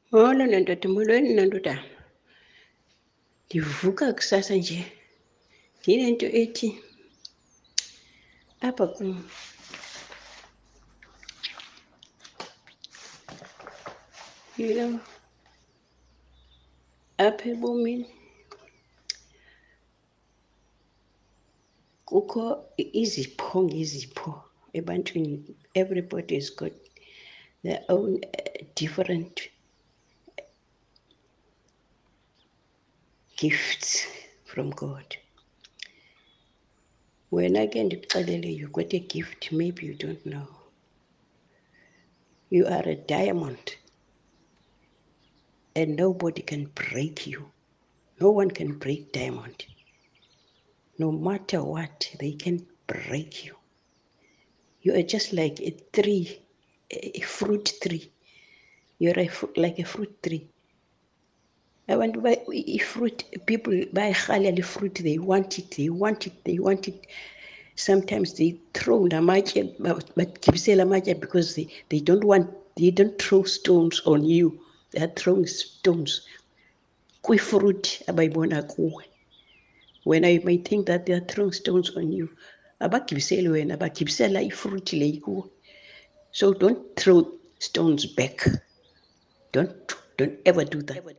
Molweni ndoda, molweni ndoda. Ndivuka kusasa nje ndinento ethi apha kum apha ebomini kukho izipho ngezipho ebantwini. Everybody has got their own different gifts from God. Wena ke ndikuxelele, you got a gift maybe you don't know. You are a diamond and nobody can break you. No one can break diamond. No matter what, they can break you. You are just like a tree, a fruit tree. You're like a fruit tree. Abantu fruit, people bayarhalela fruit, they want it, they want it, they want it. Sometimes they throw namatye, bagibisela amatye because they don't throw stones on you. They are throwing stones kwi-fruit abayibona kuwe. When you may think that they are throwing stones on you, abagibiseli wena, bagibisela ifruit le ikuwe. So don't throw stones back. Don't ever do that.